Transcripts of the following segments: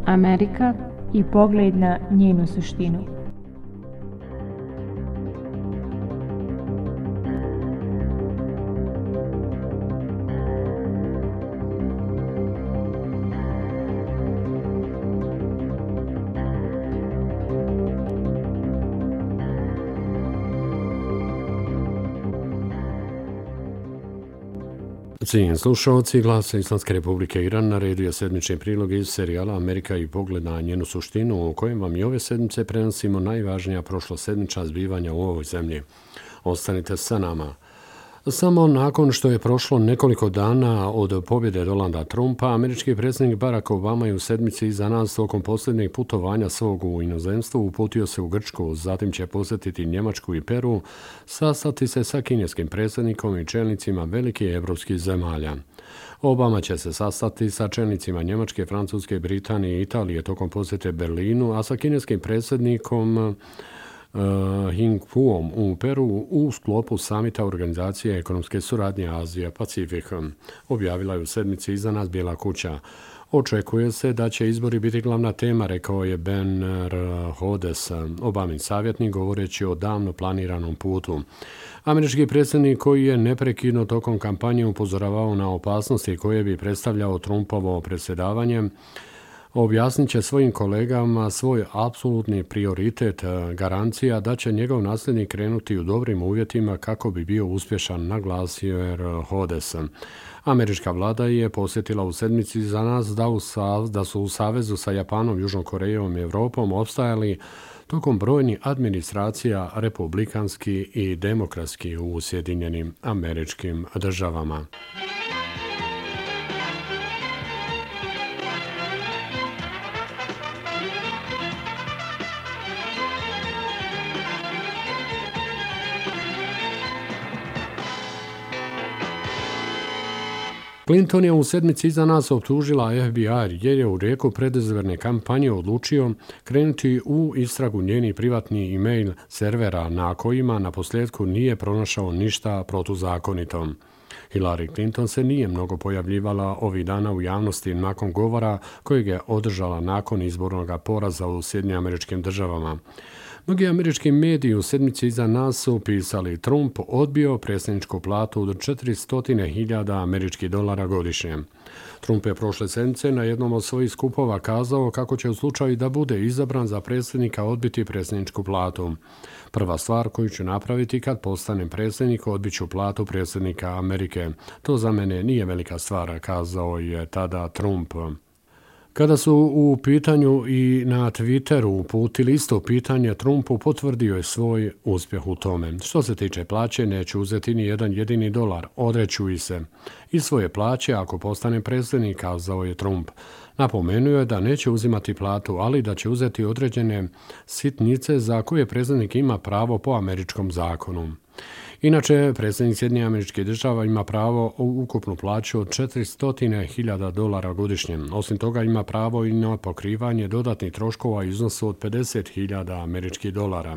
Amerika i pogled na njenu suštinu. Cijenjeni slušalci, Glas Islamske Republike Iran naredio je sedmični prilog iz serijala Amerika i pogled na njenu suštinu, u kojem vam i ove sedmice prenosimo najvažnija prošlosedmična zbivanja u ovoj zemlji. Ostanite sa nama. Samo nakon što je prošlo nekoliko dana od pobjede Donalda Trumpa, američki predsjednik Barack Obama je u sedmici iza nas tokom posljednjeg putovanja svog u inozemstvu uputio se u Grčku, zatim će posjetiti Njemačku i Peru, sastati se sa kineskim predsjednikom i čelnicima velikih evropskih zemalja. Obama će se sastati sa čelnicima Njemačke, Francuske, Britanije i Italije tokom posjete Berlinu, a sa kineskim predsjednikom Hingpuom u Peru u sklopu samita Organizacije ekonomske suradnje Azija-Pacifik, objavila je u sedmici iza nas Bijela kuća. Očekuje se da će izbori biti glavna tema, rekao je Ben Rhodes, Obamin savjetnik, govoreći o davno planiranom putu. Američki predsjednik, koji je neprekidno tokom kampanje upozoravao na opasnosti koje bi predstavljao Trumpovo predsjedavanje, objasnit će svojim kolegama svoj apsolutni prioritet, garancija da će njegov nasljednik krenuti u dobrim uvjetima kako bi bio uspješan, naglasio je Rhodes. Američka vlada je posjetila u sedmici za nas da su u savezu sa Japanom, Južnom Korejom i Europom opstajali tokom brojnih administracija republikanski i demokratski u Sjedinjenim Američkim Državama. Clinton je u sedmici iza nas optužila FBI jer je u rijeku predizborne kampanje odlučio krenuti u istragu njenih privatnih e-mail servera na kojima naposljetku nije pronašao ništa protuzakonito. Hillary Clinton se nije mnogo pojavljivala ovih dana u javnosti nakon govora kojeg je održala nakon izbornog poraza u Sjedinjenim Američkim Državama. Mnogi američki mediji u sedmici iza nas su pisali Trump odbio predsjedničku platu od $400.000 američkih dolara godišnje. Trump je prošle sedmice na jednom od svojih skupova kazao kako će u slučaju da bude izabran za predsjednika odbiti predsjedničku platu. Prva stvar koju ću napraviti kad postanem predsjednik, odbit ću platu predsjednika Amerike. To za mene nije velika stvar, kazao je tada Trump. Kada su u pitanju i na Twitteru uputili isto pitanje, Trumpu potvrdio je svoj uspjeh u tome. Što se tiče plaće, neću uzeti ni jedan jedini dolar, odreću se i svoje plaće ako postane predsjednik, kazao je Trump. Napomenuo je da neće uzimati platu, ali da će uzeti određene sitnice za koje predsjednik ima pravo po američkom zakonu. Inače, predsjednik Sjedinjenih Američkih Država ima pravo u ukupnu plaću od $400.000 godišnje. Osim toga ima pravo i na pokrivanje dodatnih troškova u iznosu od $50.000 američkih dolara.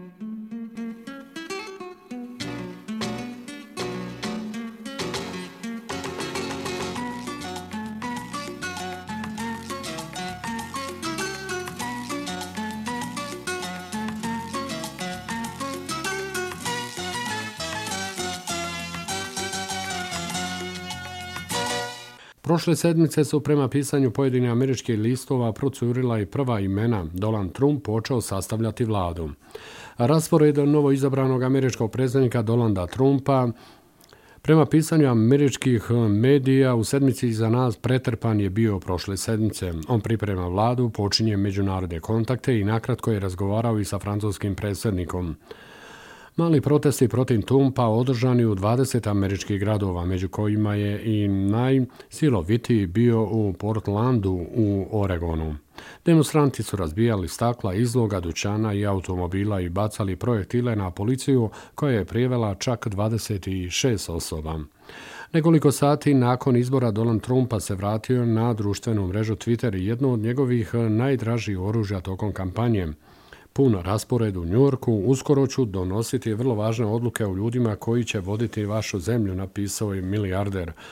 Prošle sedmice su prema pisanju pojedinih američkih listova procurila i prva imena. Donald Trump počeo sastavljati vladu. Raspored novo izabranog američkog predsjednika Donalda Trumpa prema pisanju američkih medija u sedmici iza nas pretrpan je bio prošle sedmice. On priprema vladu, počinje međunarodne kontakte i nakratko je razgovarao i sa francuskim predsjednikom. Mali protesti protiv Trumpa održani u 20 američkih gradova, među kojima je i najsilovitiji bio u Portlandu u Oregonu. Demonstranti su razbijali stakla izloga dućana i automobila i bacali projektile na policiju koja je prijevela čak 26 osoba. Nekoliko sati nakon izbora Donald Trumpa se vratio na društvenu mrežu Twitter, jedno od njegovih najdražih oružja tokom kampanje. Pun raspored u Njujorku, uskoro ću donositi vrlo važne odluke o ljudima koji će voditi vašu zemlju, napisao je milijarder.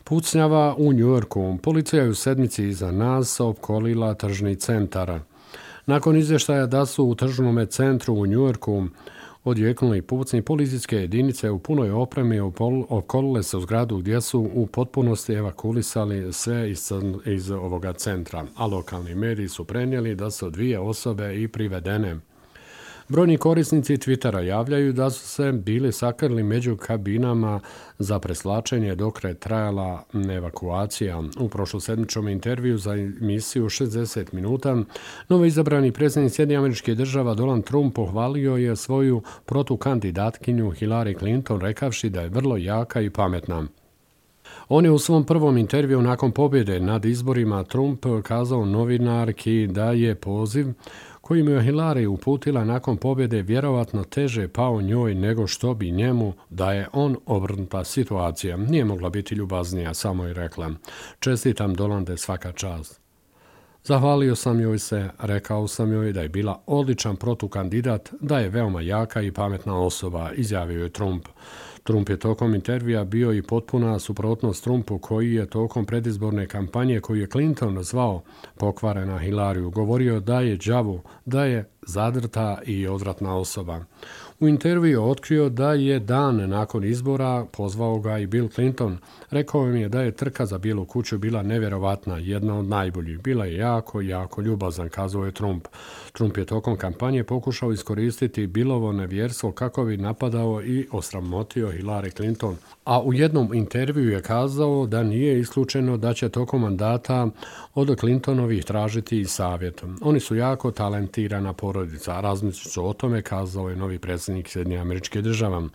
Pucnjava u Njujorku. Policija je u sedmici iza nas opkolila tržni centar. Nakon izvještaja da su u tržnom centru u Njujorku odjeknuli pucnji, policijske jedinice u punoj opremi opkolile se u zgradu gdje su u potpunosti evakuisali sve iz ovoga centra, a lokalni mediji su prenijeli da su 2 osobe i privedene. Brojni korisnici Twittera javljaju da su se bili sakrili među kabinama za preslačenje dok je trajala evakuacija. U prošlosedmičnom intervju za emisiju 60 minuta novoizabrani predsjednik Sjedinjenih Američkih Država Donald Trump pohvalio je svoju protukandidatkinju Hillary Clinton rekavši da je vrlo jaka i pametna. On je u svom prvom intervju nakon pobjede nad izborima Trump kazao novinarki da je poziv koji mu je Hillary uputila nakon pobjede vjerovatno teže pao njoj nego što bi njemu da je on obrnuta situacija. Nije mogla biti ljubaznija, samo je rekla. Čestitam Donalde, svaka čast. Zahvalio sam joj se, rekao sam joj da je bila odličan protukandidat, da je veoma jaka i pametna osoba, izjavio je Trump. Trump je tokom intervjua bio i potpuna suprotnost Trumpu koji je tokom predizborne kampanje koju je Clinton zvao pokvarena Hillariju govorio da je đavo, da je zadrta i odvratna osoba. U intervju otkrio da je dan nakon izbora pozvao ga i Bill Clinton. Rekao im je da je trka za Bijelu kuću bila nevjerovatna, jedna od najboljih. Bila je jako ljubazan, kazao je Trump. Trump je tokom kampanje pokušao iskoristiti Billovo nevjerstvo kako bi napadao i osramotio Hillary Clinton. A u jednom intervju je kazao da nije isključeno da će tokom mandata od Clintonovih tražiti i savjet. Oni su jako talentirana porodica. Razmislit ću o tome, kazao je novi predsjednik Sjedinjenih Američkih Država.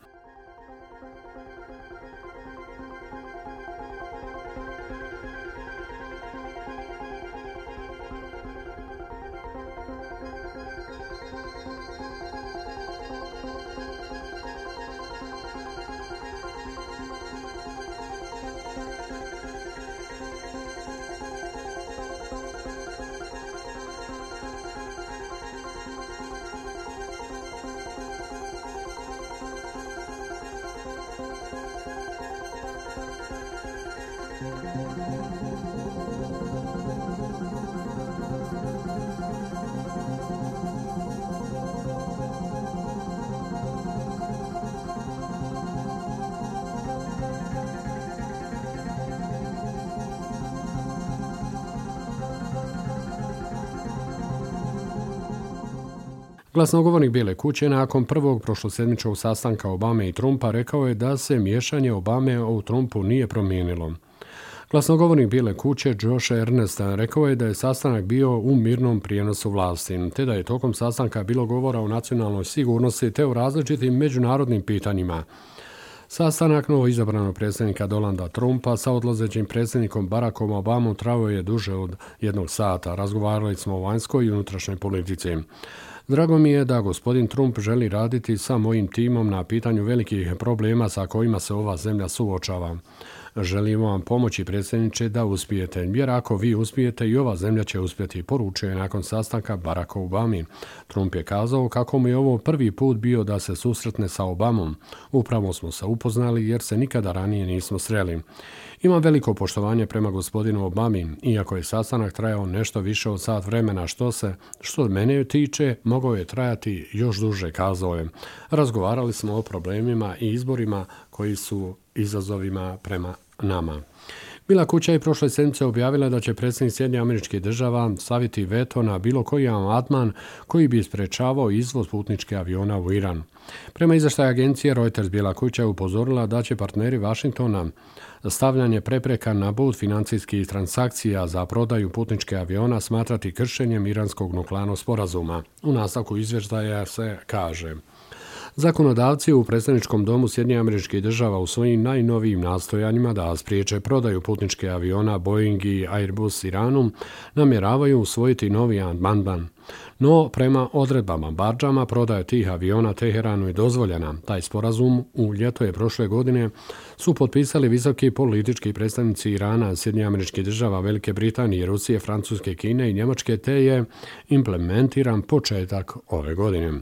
Glasnogovornik Bijele kuće nakon prvog prošlosedmičnog sastanka Obame i Trumpa rekao je da se miješanje Obame u Trumpu nije promijenilo. Glasnogovornik Bijele kuće Josh Earnest rekao je da je sastanak bio u mirnom prijenosu vlasti, te da je tokom sastanka bilo govora o nacionalnoj sigurnosti te o različitim međunarodnim pitanjima. Sastanak novoizabranog predsjednika Donalda Trumpa sa odlazećim predsjednikom Barackom Obamom trajao je duže od 1 sata. Razgovarali smo o vanjskoj i unutrašnjoj politici. Drago mi je da gospodin Trump želi raditi sa mojim timom na pitanju velikih problema sa kojima se ova zemlja suočava. Želimo vam pomoći, predsjedniče, da uspijete, jer ako vi uspijete i ova zemlja će uspjeti, poručio je nakon sastanka Barack Obami. Trump je kazao kako mu je ovo prvi put bio da se susretne sa Obamom. Upravo smo se upoznali jer se nikada ranije nismo sreli. Imam veliko poštovanje prema gospodinu Obami, iako je sastanak trajao nešto više od sat vremena, što mene tiče, mogao je trajati još duže, kazao je. Razgovarali smo o problemima i izborima koji su izazovima prema nama. Bijela kuća je prošle sedmice objavila da će predsjednik Sjedinjenih Američkih Država staviti veto na bilo koji amandman koji bi sprečavao izvoz putničkih aviona u Iran. Prema izvještaju agencije Reuters, Bijela kuća je upozorila da će partneri Washingtona stavljanje prepreka na put financijskih transakcija za prodaju putničkih aviona smatrati kršenjem iranskog nuklearnog sporazuma. U nastavku izvještaja se kaže: zakonodavci u predsjedničkom domu Sjedinjenih Američkih Država u svojim najnovijim nastojanjima da spriječe prodaju putničkih aviona Boeing i Airbus Iranu namjeravaju usvojiti novi amandman. No, prema odredbama bardžama, prodaja tih aviona Teheranu je dozvoljena. Taj sporazum u ljeto je prošle godine su potpisali visoki politički predstavnici Irana, Sjedinjenih Američkih Država, Velike Britanije, Rusije, Francuske, Kine i Njemačke, te je implementiran početak ove godine.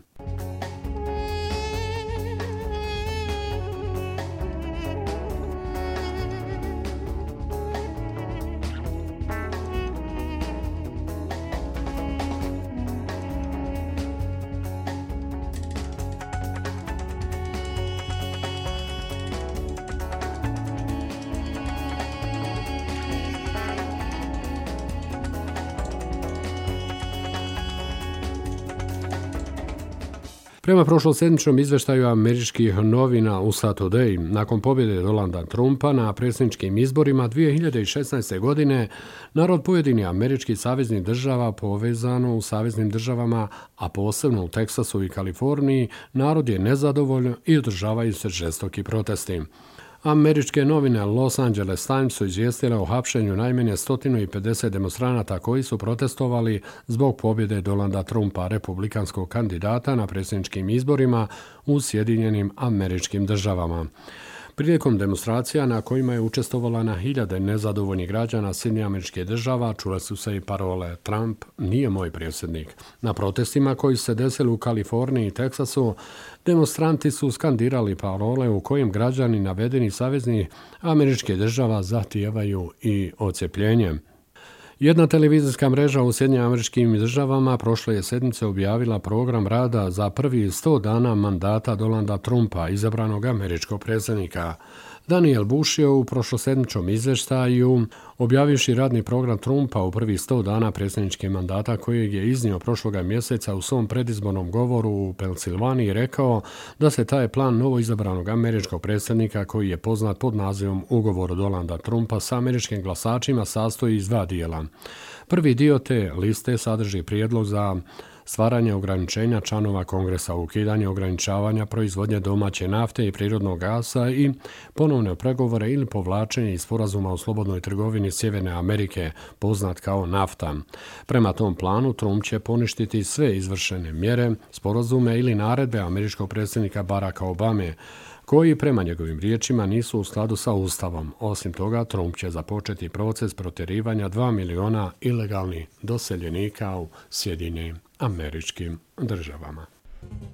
Prema prošlosedmičnom izveštaju američkih novina USA Today, nakon pobjede Donalda Trumpa na predsjedničkim izborima 2016. godine, narod pojedinih američkih saveznih država povezano u saveznim državama, a posebno u Teksasu i Kaliforniji, narod je nezadovoljan i održavaju se žestoki protesti. Američke novine Los Angeles Times su izvijestile o hapšenju najmanje 150 demonstranata koji su protestovali zbog pobjede Donalda Trumpa, republikanskog kandidata na predsjedničkim izborima u Sjedinjenim Američkim Državama. Prilikom demonstracija na kojima je učestvovala na hiljade nezadovoljnih građana Sjedinjenih Američkih Država čule su se i parole "Trump nije moj predsjednik". Na protestima koji su se desili u Kaliforniji i Teksasu, demonstranti su skandirali parole u kojim građani navedeni saveznih američkih država zahtijevaju i odcjepljenje. Jedna televizijska mreža u Sjedinjenim Američkim Državama prošle je sedmice objavila program rada za prvi 100 dana mandata Donalda Trumpa, izabranog američkog predsjednika. Daniel Bush je u prošlosedmičnom izvještaju, objavivši radni program Trumpa u prvih 100 dana predsjedničkih mandata kojeg je iznio prošloga mjeseca u svom predizbornom govoru u Pensilvaniji, rekao da se taj plan novoizabranog američkog predsjednika, koji je poznat pod nazivom Ugovor Donalda Trumpa sa američkim glasačima, sastoji iz 2 dijela. Prvi dio te liste sadrži prijedlog za stvaranje ograničenja članova Kongresa, ukidanje ograničavanja proizvodnje domaće nafte i prirodnog gasa i ponovne pregovore ili povlačenje iz sporazuma o slobodnoj trgovini Sjeverne Amerike, poznat kao NAFTA. Prema tom planu Trump će poništiti sve izvršene mjere, sporazume ili naredbe američkog predsjednika Baracka Obame, koji prema njegovim riječima nisu u skladu sa Ustavom. Osim toga, Trump će započeti proces protjerivanja 2 miliona ilegalnih doseljenika u Sjedinjenim Američkim Državama.